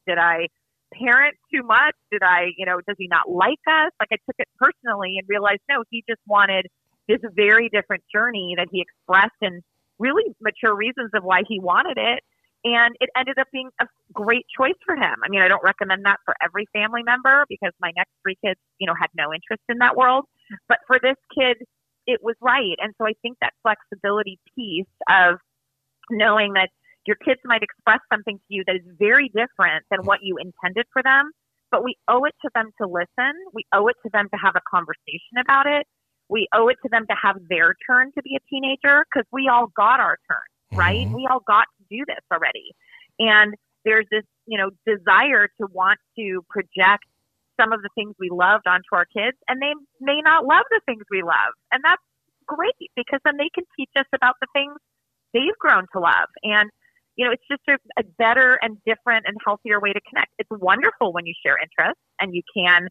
parent too much? Did I, does he not like us? Like, I took it personally and realized, no, he just wanted this very different journey that he expressed in really mature reasons of why he wanted it. And it ended up being a great choice for him. I mean, I don't recommend that for every family member because my next 3 kids, had no interest in that world. But for this kid, it was right. And so I think that flexibility piece of knowing that your kids might express something to you that is very different than what you intended for them, but we owe it to them to listen. We owe it to them to have a conversation about it. We owe it to them to have their turn to be a teenager because we all got our turn, right? We all got to do this already. And there's this, desire to want to project some of the things we loved onto our kids, and they may not love the things we love. And that's great because then they can teach us about the things they've grown to love. And, it's just a better and different and healthier way to connect. It's wonderful when you share interests and you can,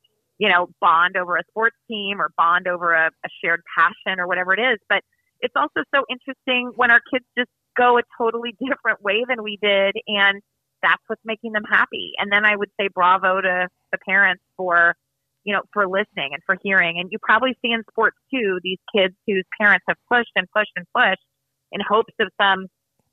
bond over a sports team or bond over a shared passion or whatever it is. But it's also so interesting when our kids just go a totally different way than we did. And that's what's making them happy. And then I would say bravo to the parents for listening and for hearing. And you probably see in sports too, these kids whose parents have pushed and pushed and pushed in hopes of some,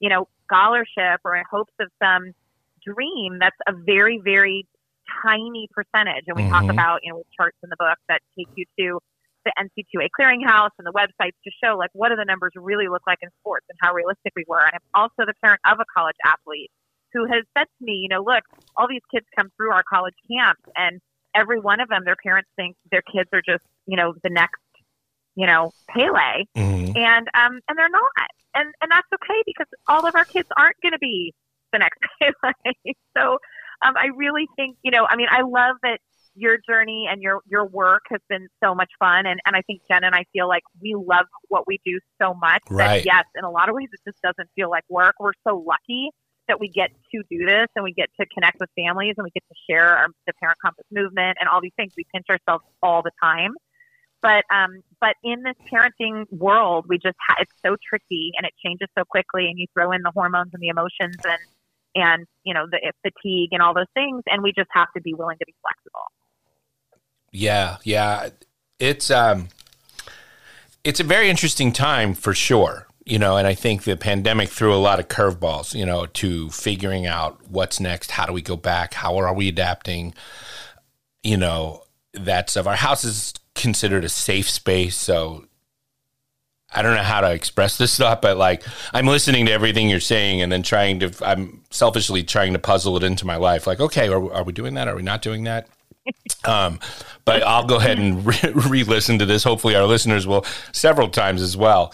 scholarship or in hopes of some dream. That's a very, very tiny percentage. And we talk about, charts in the book that take you to the NC2A clearinghouse and the websites to show like what do the numbers really look like in sports and how realistic we were. And I'm also the parent of a college athlete who has said to me, look, all these kids come through our college camps and every one of them, their parents think their kids are just, the next, Pele. And they're not. And that's okay because all of our kids aren't going to be the next Pele. So I really think, I love that your journey and your work has been so much fun. And I think Jen and I feel like we love what we do so much that yes, in a lot of ways, it just doesn't feel like work. We're so lucky that we get to do this and we get to connect with families and we get to share the Parent Compass movement and all these things. We pinch ourselves all the time. But in this parenting world, we just it's so tricky and it changes so quickly, and you throw in the hormones and the emotions and the fatigue and all those things, and we just have to be willing to be flexible. Yeah, it's a very interesting time for sure. And I think the pandemic threw a lot of curveballs, to figuring out what's next. How do we go back? How are we adapting? That stuff. Our house is considered a safe space, so I don't know how to express this stuff, but like I'm listening to everything you're saying and then I'm selfishly trying to puzzle it into my life. Like, okay, are we doing that? Are we not doing that? But I'll go ahead and re-listen to this. Hopefully our listeners will several times as well.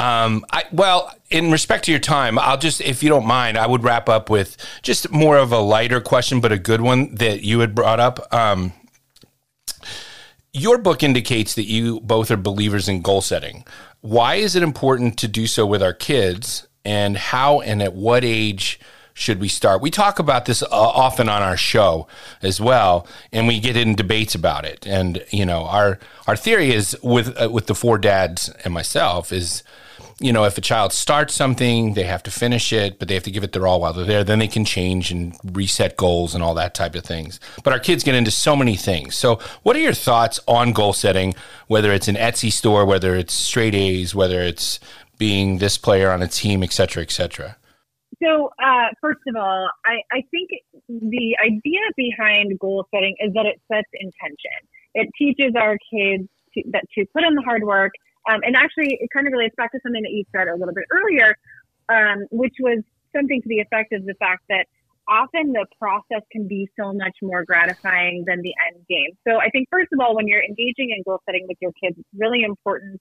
In respect to your time, I'll just, if you don't mind, I would wrap up with just more of a lighter question, but a good one that you had brought up. Your book indicates that you both are believers in goal setting. Why is it important to do so with our kids, and how and at what age should we start? We talk about this often on our show as well, and we get in debates about it. And, our theory is with the four dads and myself is, if a child starts something, they have to finish it, but they have to give it their all while they're there. Then they can change and reset goals and all that type of things. But our kids get into so many things. So what are your thoughts on goal setting, whether it's an Etsy store, whether it's straight A's, whether it's being this player on a team, et cetera, et cetera? So, first of all, I think the idea behind goal setting is that it sets intention. It teaches our kids to put in the hard work. And actually, it kind of relates back to something that you said a little bit earlier, which was something to the effect of the fact that often the process can be so much more gratifying than the end game. So I think, first of all, when you're engaging in goal setting with your kids, it's really important,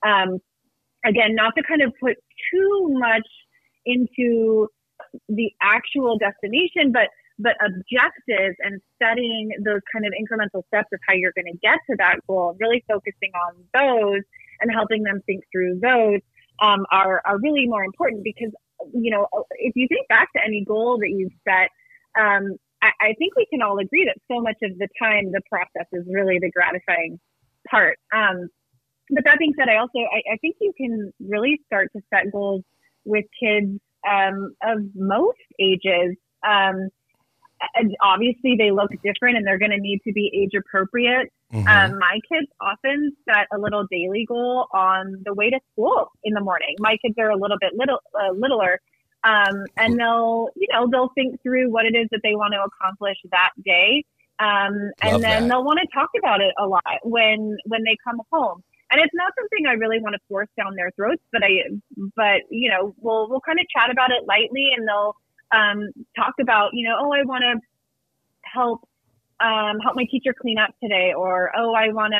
again, not to kind of put too much into the actual destination, but objectives and setting those kind of incremental steps of how you're going to get to that goal, really focusing on those and helping them think through those are really more important because, if you think back to any goal that you've set, I think we can all agree that so much of the time the process is really the gratifying part. But that being said, I think you can really start to set goals with kids of most ages. And obviously they look different and they're going to need to be age appropriate. Mm-hmm. My kids often set a little daily goal on the way to school in the morning. My kids are a little bit littler. And they'll think through what it is that they want to accomplish that day. And then they'll want to talk about it a lot when they come home. And it's not something I really want to force down their throats, but we'll kind of chat about it lightly, and they'll talk about, I want to help my teacher clean up today, or, I want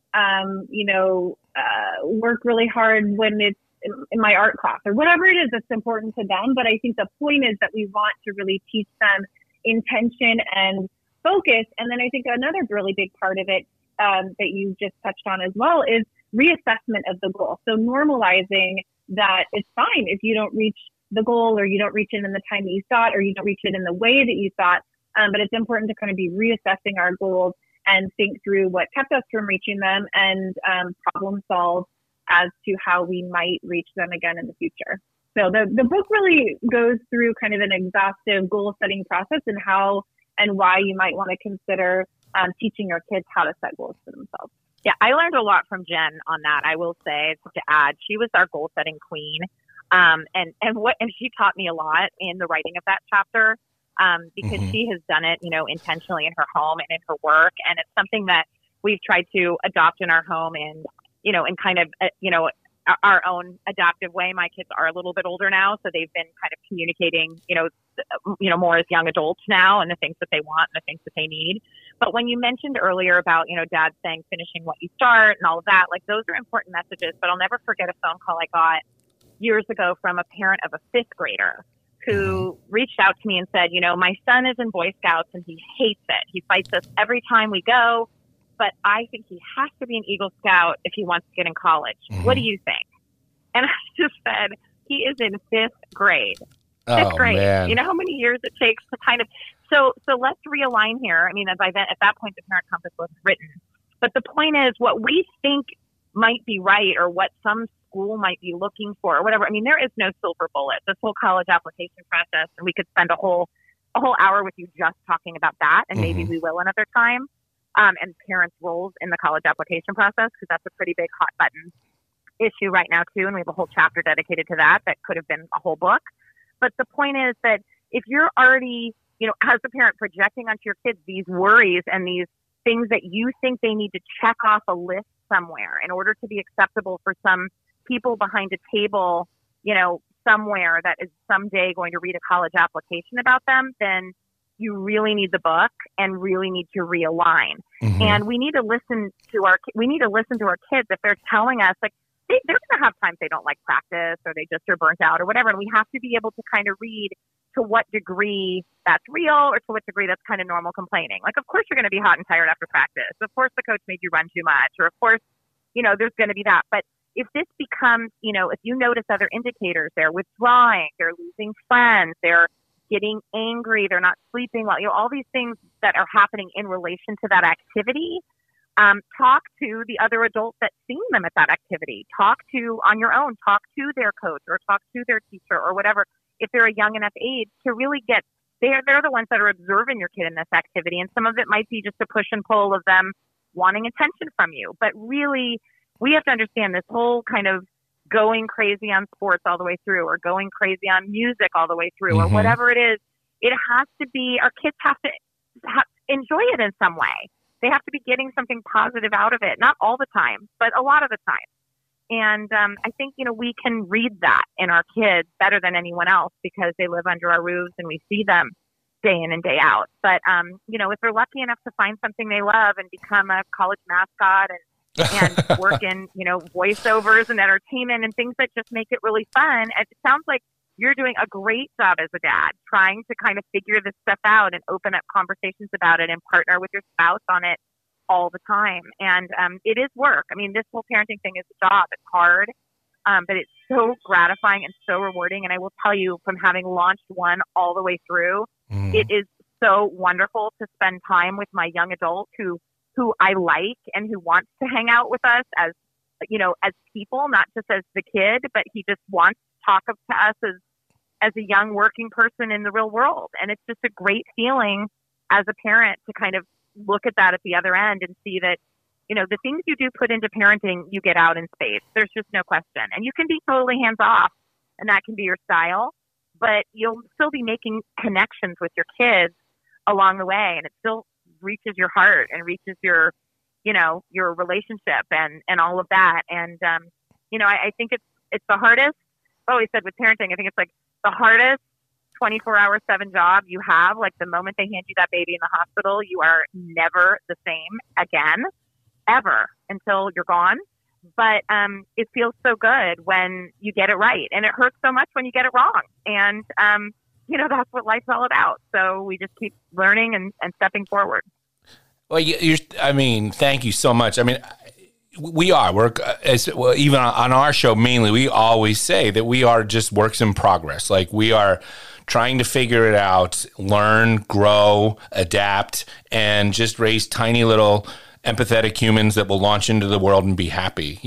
to, work really hard when it's in my art class, or whatever it is that's important to them. But I think the point is that we want to really teach them intention and focus. And then I think another really big part of it that you just touched on as well is reassessment of the goal. So normalizing that it's fine if you don't reach the goal, or you don't reach it in the time that you thought, or you don't reach it in the way that you thought. But it's important to kind of be reassessing our goals and think through what kept us from reaching them, and problem solve as to how we might reach them again in the future. So the book really goes through kind of an exhaustive goal setting process and how and why you might want to consider teaching your kids how to set goals for themselves. Yeah, I learned a lot from Jen on that. I will say, to add, she was our goal setting queen. And she taught me a lot in the writing of that chapter, because she has done it, intentionally in her home and in her work. And it's something that we've tried to adopt in our home in kind of, our own adaptive way. My kids are a little bit older now, so they've been kind of communicating, more as young adults now, and the things that they want and the things that they need. But when you mentioned earlier about, Dad saying finishing what you start and all of that, like, those are important messages. But I'll never forget a phone call I got years ago from a parent of a fifth grader who reached out to me and said, my son is in Boy Scouts and he hates it. He fights us every time we go, but I think he has to be an Eagle Scout if he wants to get in college. What do you think? And I just said, he is in fifth grade. Fifth grade. Man. You know how many years it takes to kind of, so let's realign here. I mean, at that point, the parent compass wasn't written, but the point is, what we think might be right, or what some school might be looking for, or whatever. I mean, there is no silver bullet. This whole college application process, and we could spend a whole hour with you just talking about that, and maybe we will another time. And parents' roles in the college application process, because that's a pretty big hot button issue right now too, and we have a whole chapter dedicated to that could have been a whole book. But the point is that if you're already, as a parent, projecting onto your kids these worries and these things that you think they need to check off a list somewhere in order to be acceptable for some people behind a table, somewhere that is someday going to read a college application about them, then you really need the book and really need to realign. And we need to listen to our kids if they're telling us, like, they're going to have times they don't like practice, or they just are burnt out or whatever. And we have to be able to kind of read to what degree that's real, or to what degree that's kind of normal complaining. Like, of course you're going to be hot and tired after practice. Of course the coach made you run too much, or of course, there's going to be that. But if this becomes, if you notice other indicators, they're withdrawing, they're losing friends, they're getting angry, they're not sleeping well, all these things that are happening in relation to that activity. Talk to the other adults that's seeing them at that activity. Talk to, on your own, talk to their coach or talk to their teacher or whatever, if they're a young enough age to really get, they're the ones that are observing your kid in this activity. And some of it might be just a push and pull of them wanting attention from you. But really, we have to understand this whole kind of going crazy on sports all the way through, or going crazy on music all the way through, or whatever it is. It has to be, our kids have to enjoy it in some way. They have to be getting something positive out of it. Not all the time, but a lot of the time. And I think, we can read that in our kids better than anyone else because they live under our roofs and we see them day in and day out. But, if they're lucky enough to find something they love and become a college mascot and work in, voiceovers and entertainment and things that just make it really fun, it sounds like you're doing a great job as a dad, trying to kind of figure this stuff out and open up conversations about it and partner with your spouse on it all the time. And it is work. I mean, this whole parenting thing is a job. It's hard, but it's so gratifying and so rewarding. And I will tell you, from having launched one all the way through, it is so wonderful to spend time with my young adult who I like and who wants to hang out with us as people, not just as the kid, but he just wants to talk to us as a young working person in the real world. And it's just a great feeling as a parent to kind of look at that at the other end and see that, the things you do put into parenting, you get out in spades. There's just no question. And you can be totally hands off and that can be your style, but you'll still be making connections with your kids along the way. And it still reaches your heart and reaches your relationship and all of that. And, I think it's the hardest. I've always said with parenting, I think it's like the hardest 24-hour, 7 job you have. Like the moment they hand you that baby in the hospital, you are never the same again, ever, until you're gone. But it feels so good when you get it right. And it hurts so much when you get it wrong. And, that's what life's all about. So we just keep learning and stepping forward. Well, thank you so much. I mean, we're even on our show, mainly, we always say that we are just works in progress. Like we are trying to figure it out, learn, grow, adapt, and just raise tiny little empathetic humans that will launch into the world and be happy.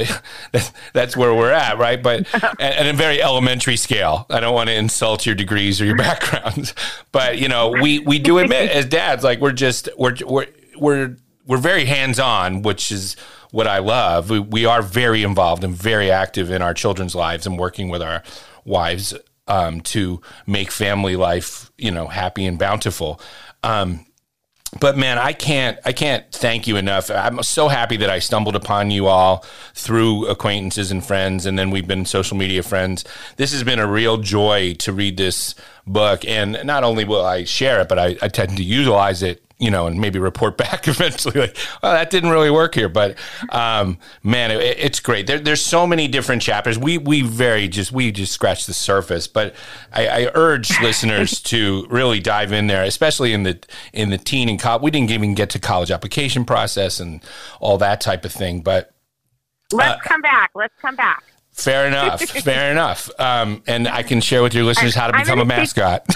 That's where we're at, right? But at a very elementary scale. I don't want to insult your degrees or your backgrounds, but we do admit as dads, like we're very hands-on, which is what I love. We are very involved and very active in our children's lives and working with our wives to make family life, happy and bountiful. But man, I can't thank you enough. I'm so happy that I stumbled upon you all through acquaintances and friends, and then we've been social media friends. This has been a real joy to read this book, and not only will I share it, but I tend to utilize it, and maybe report back eventually, like, well, that didn't really work here. But man, it's great. There's so many different chapters. We just scratched the surface. But I urge listeners to really dive in there, especially in the teen and college. We didn't even get to college application process and all that type of thing. But let's come back. Fair enough. Fair enough. And I can share with your listeners how to become a mascot.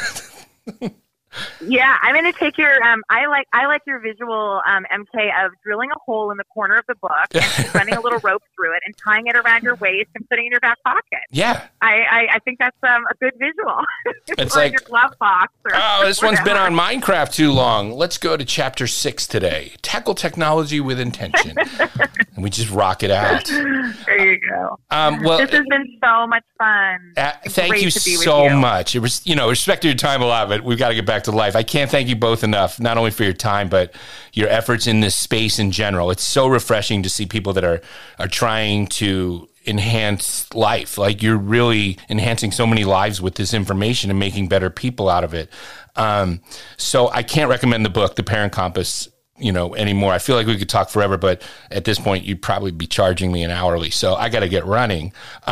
Yeah, I'm going to take your. I like your visual, MK, of drilling a hole in the corner of the book and running a little rope through it and tying it around your waist and putting it in your back pocket. Yeah, I think that's a good visual. It's or like your glove box. This one's been on Minecraft too long. Let's go to chapter 6 today. Tackle technology with intention, and we just rock it out. There you go. Well, this has been so much fun. Thank you so much. It was, respect your time a lot, but we've got to get back to life. I can't thank you both enough, not only for your time, but your efforts in this space in general. It's so refreshing to see people that are trying to enhance life. Like you're really enhancing so many lives with this information and making better people out of it. So I can't recommend the book, The Parent Compass, anymore. I feel like we could talk forever, but at this point you'd probably be charging me an hourly. So I got to get running.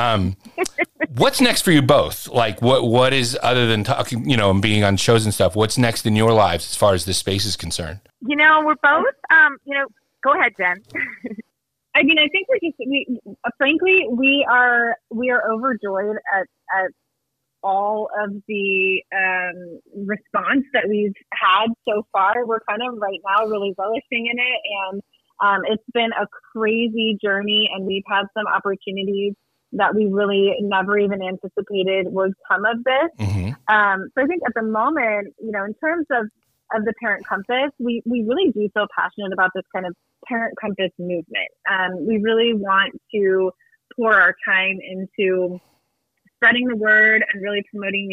What's next for you both? Like what is, other than talking, and being on shows and stuff, what's next in your lives as far as this space is concerned? We're both, go ahead, Jen. I mean, I think frankly, we are overjoyed at all of the response that we've had so far. We're kind of right now really relishing in it, and it's been a crazy journey, and we've had some opportunities that we really never even anticipated would come of this. Mm-hmm. So I think at the moment, you know, in terms of the Parent Compass, we really do feel passionate about this kind of Parent Compass movement. We really want to pour our time into spreading the word and really promoting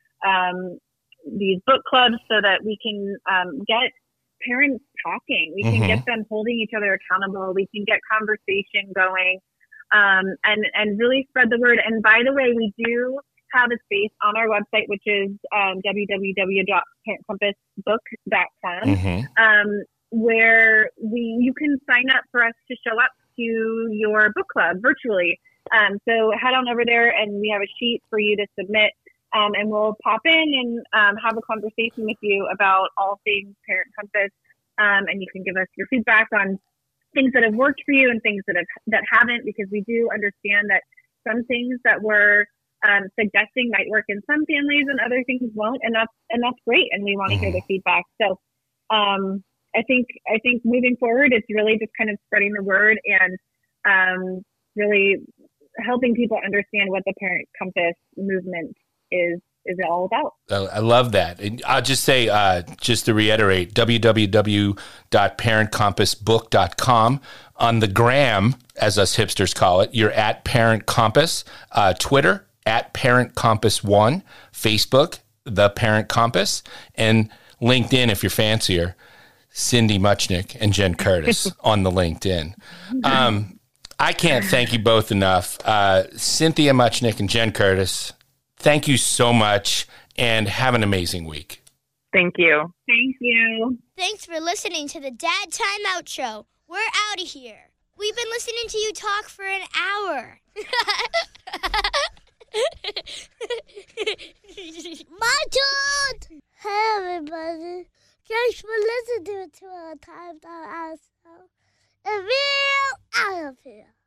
these book clubs so that we can get parents talking. We can get them holding each other accountable. We can get conversation going, and really spread the word. And by the way, we do have a space on our website, which is www.parentcompassbook.com, where you can sign up for us to show up to your book club virtually. So head on over there, and we have a sheet for you to submit, and we'll pop in and have a conversation with you about all things Parent Compass, and you can give us your feedback on things that have worked for you and things that haven't, because we do understand that some things that we're suggesting might work in some families and other things won't, and that's great, and we want to hear the feedback. So I think moving forward, it's really just kind of spreading the word and really helping people understand what the Parent Compass movement is all about. I love that. And I'll just say, just to reiterate, www.parentcompassbook.com. On the gram, as us hipsters call it, you're at Parent Compass. Twitter, at Parent Compass 1. Facebook, The Parent Compass. And LinkedIn, if you're fancier, Cindy Muchnick and Jen Curtis on the LinkedIn. I can't thank you both enough. Cynthia Muchnick and Jen Curtis, thank you so much, and have an amazing week. Thank you. Thank you. Thanks for listening to the Dad Time Out Show. We're out of here. We've been listening to you talk for an hour. My turn! Hey, everybody. Thanks for listening to our Time Out Show. And we're out of here.